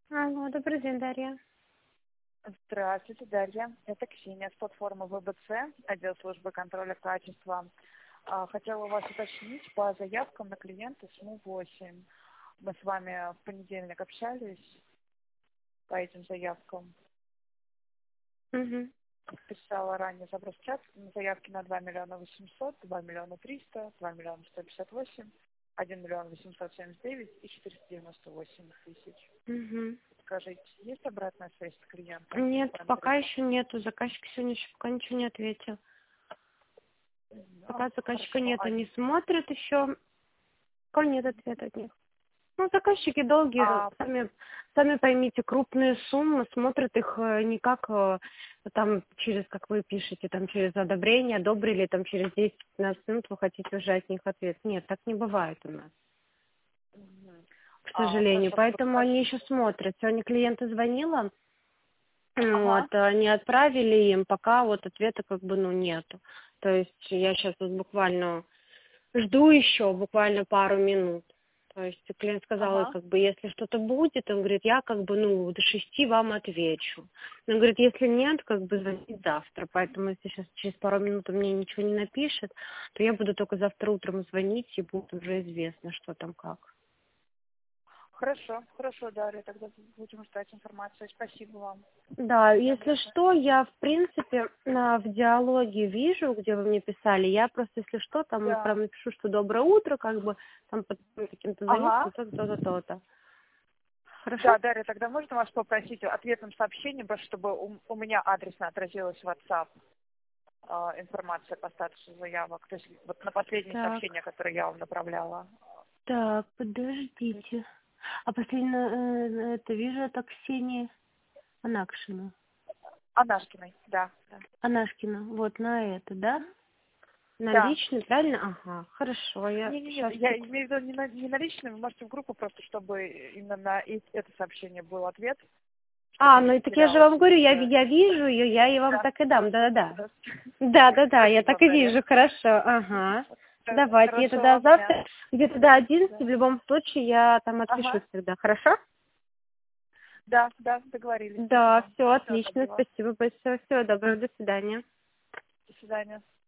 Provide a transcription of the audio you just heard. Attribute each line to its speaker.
Speaker 1: Алло, добрый день, Дарья.
Speaker 2: Здравствуйте, Дарья. Это Ксения с платформы ВБЦ, отдел службы контроля качества. Хотела у вас уточнить по заявкам на клиента СМУ-8. Мы с вами в понедельник общались по этим заявкам.
Speaker 1: Угу.
Speaker 2: Писала ранее запрос в чат на заявки на 2 миллиона 800, 2 миллиона 300, 2 миллиона 158, 1 миллион 879 и 498 тысяч.
Speaker 1: Угу.
Speaker 2: Скажите, есть обратная связь с клиентом?
Speaker 1: Нет, пока еще нету. Заказчик сегодня еще пока ничего не ответил. Пока заказчика
Speaker 2: Хорошо.
Speaker 1: нет, они смотрят еще. Пока нет ответа от них. Ну, заказчики долгие, сами поймите, крупные суммы, смотрят их не как там через, как вы пишете, там через одобрение, одобрили, там через 10-15 минут вы хотите уже от них ответ. Нет, так не бывает у нас, к сожалению.
Speaker 2: Хорошо,
Speaker 1: Поэтому они еще смотрят. Сегодня клиенту звонила,
Speaker 2: ага.
Speaker 1: вот, они отправили им, пока вот ответа как бы, ну, нету. То есть я сейчас вот буквально жду еще буквально пару минут. То есть клиент сказал,
Speaker 2: Ага.
Speaker 1: как бы, если что-то будет, он говорит, я как бы, ну, до 6 вам отвечу. Он говорит, если нет, как бы звонить завтра. Поэтому если сейчас через пару минут он мне ничего не напишет, то я буду только завтра утром звонить, и будет уже известно, что там как.
Speaker 2: Хорошо, хорошо, Дарья, тогда будем ждать информацию. Спасибо вам.
Speaker 1: Да,
Speaker 2: Я
Speaker 1: если
Speaker 2: обязательно.
Speaker 1: что, я, в принципе, в диалоге вижу, где вы мне писали, я просто, если что, там
Speaker 2: Да.
Speaker 1: прям напишу, что доброе утро, как бы, там под каким-то
Speaker 2: Ага.
Speaker 1: заметком, то-то, то-то, то-то. Хорошо?
Speaker 2: Да, Дарья, тогда можно вас попросить ответным сообщением, просто чтобы у меня адресно отразилась в WhatsApp информация по статусу заявок. То есть вот на последнее
Speaker 1: Так,
Speaker 2: сообщение, которое я вам направляла.
Speaker 1: так, подождите. А последнее, это вижу, это Ксения Анакшина.
Speaker 2: Анашкиной, да. Да.
Speaker 1: Анашкина, вот на это, да? На
Speaker 2: Да.
Speaker 1: личный, правильно? Ага, хорошо, я
Speaker 2: Не,
Speaker 1: сейчас...
Speaker 2: я имею в виду не на личный, вы можете в группу просто, чтобы именно на это сообщение был ответ, чтобы
Speaker 1: А,
Speaker 2: не
Speaker 1: ну и так я же
Speaker 2: потерялось.
Speaker 1: вам говорю, я вижу ее, я ей вам
Speaker 2: Да,
Speaker 1: так и дам, да-да-да.
Speaker 2: да.
Speaker 1: Да-да-да, я
Speaker 2: Спасибо
Speaker 1: так
Speaker 2: вам,
Speaker 1: и
Speaker 2: Дарья.
Speaker 1: вижу, хорошо, ага.
Speaker 2: Да,
Speaker 1: Давайте, я тогда
Speaker 2: хорошего дня.
Speaker 1: завтра, где-то до 11
Speaker 2: Да.
Speaker 1: в любом случае я там отпишусь
Speaker 2: Ага.
Speaker 1: тогда, хорошо?
Speaker 2: Да, да, договорились.
Speaker 1: Да,
Speaker 2: Спасибо.
Speaker 1: все,
Speaker 2: Всего
Speaker 1: отлично,
Speaker 2: доброго.
Speaker 1: спасибо большое, всего доброго, до свидания.
Speaker 2: До свидания.